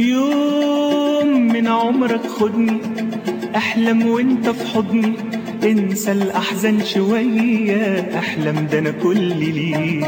يوم من عمرك خدني، احلم وانت في حضني، انسى الاحزان شوية، احلم ده انا كل ليك.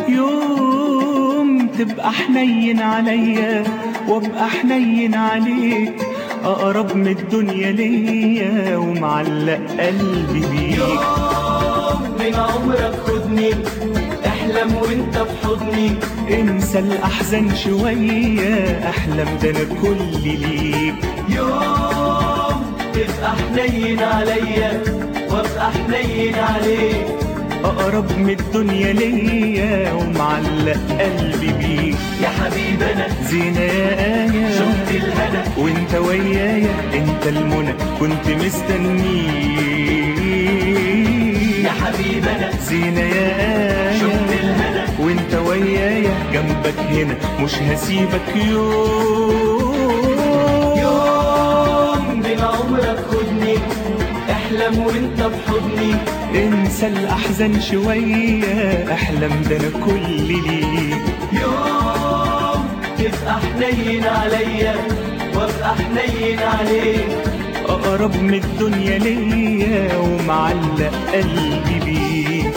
يوم تبقى حنين عليا وابقى حنين عليك، اقرب من الدنيا ليا ومعلق قلبي بيك. يوم من عمرك خدني، احلم وانت في حضني، انسى الاحزان شوية، احلم ده انا كل ليك. يوم تبقى حنين عليا وابقى حنين عليك، اقرب من الدنيا ليا ومعلق قلبي بيك. يا حبيبي انا زينة يا آية شفت الهنا، وانت ويايا انت المنى كنت مستنيك. يا حبيبي انا زينة يا شفت آية الهنا، وانت ويايا جنبك هنا مش هسيبك يوم. يوم من عمرك خدني، احلم وانت في حضني، انسى الاحزان شوية، احلم ده انا كل ليك. يوم تبقى حنين عليا وابقى حنين عليك، اقرب من الدنيا ليا ومعلق قلبي بيك.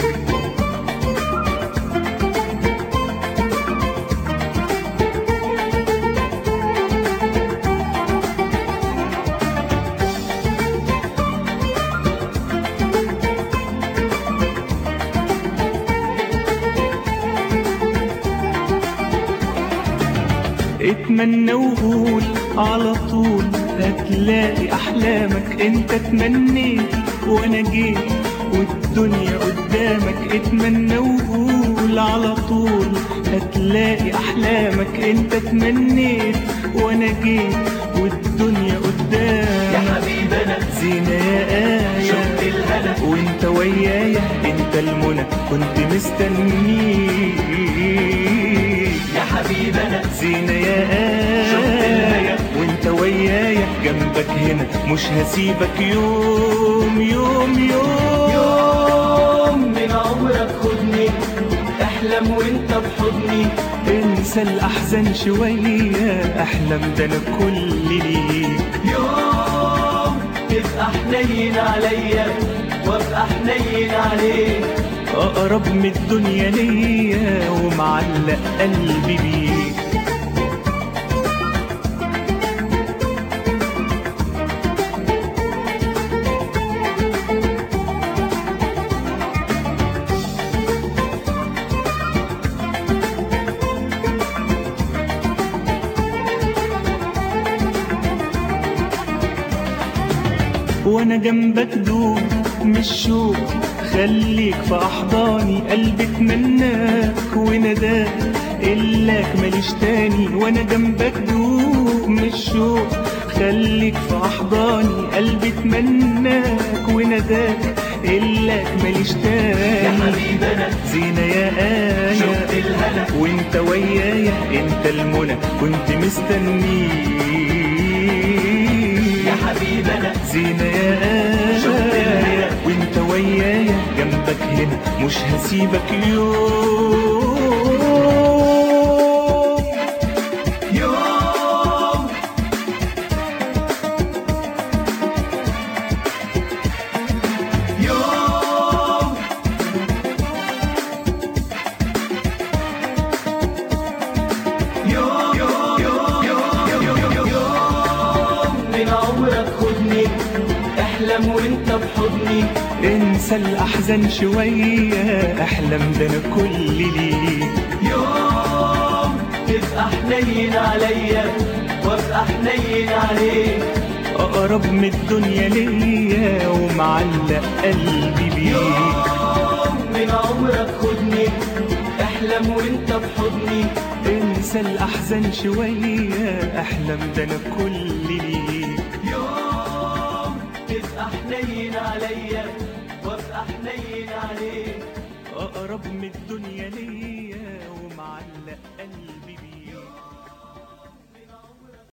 اتمنى وقول على طول هتلاقي احلامك، انت تمنيت وانا جيت والدنيا قدامك. اتمنى وقول على طول هتلاقي احلامك، انت تمنيت وانا جيت والدنيا يا قدامك. حبيبي انا زينة يا شفت آية الهنا، وانت ويايا انت المنى كنت مستنيك. يا حبيبي انا زينة يا آية وانت ويايا جنبك هنا مش هسيبك يوم يوم يوم. يوم من عمرك خدني، احلم وانت في حضني، انسى الاحزان شوية، احلم ده انا كل ليك. يوم تبقى حنين عليا وابقى حنين عليك، اقرب من الدنيا ليا ومعلق قلبي بيك. وانا جنبك دوب مش شوق، خليك في احضاني، قلبي اتمناك ونداك الاك ماليش تاني. وانا جنبك دوب مش شوق، خليك في احضاني، قلبي اتمناك ونداك الاك ماليش يا تاني. حبيبي انا زينة يا شفت آية الهنا، وانت ويايا انت المنى كنت مستنيك. يا حبيبي انا زينة يا شفت الهنا، آية وانت ويايا جنبك هنا مش هسيبك يوم. يوم يوم يوم من عمرك خدني، احلم وانت في حضني، انسى الاحزان شوية، احلم ده انا كل ليك. يوم تبقى حنين عليا وابقى حنين عليك، اقرب من الدنيا ليا ومعلق قلبي بيك. يوم من عمرك خدني، احلم وانت في حضني، انسى الاحزان شوية، احلم ده انا كل ليك. يوم تبقى حنين عليا وابقى حنين عليك، اقرب من الدنيا ليا